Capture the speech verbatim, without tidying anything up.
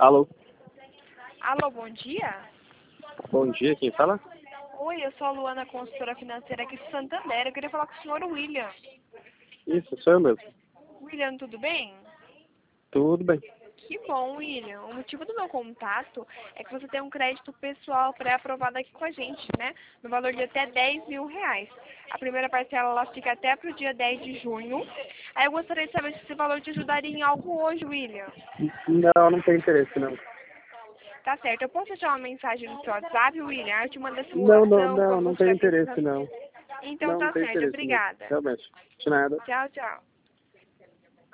Alô? Alô, bom dia? Bom dia, quem fala? Oi, eu sou a Luana, consultora financeira aqui de Santander. Eu queria falar com o senhor William. Isso, sou eu mesmo. William, tudo bem? Tudo bem. Que bom, William. O motivo do meu contato é que você tem um crédito pessoal pré-aprovado aqui com a gente, né? No valor de até dez mil reais. A primeira parcela ela fica até para o dia dez de junho. Aí eu gostaria de saber se esse valor te ajudaria em algo hoje, William. Não, não tem interesse, não. Tá certo. Eu posso deixar uma mensagem no seu WhatsApp, William? Eu te mando a Não, não, simulação, não, como não você tem vai interesse, precisar. não. Então Não, não tá tem certo. interesse, não. Obrigada. Realmente. De nada. Tchau, tchau.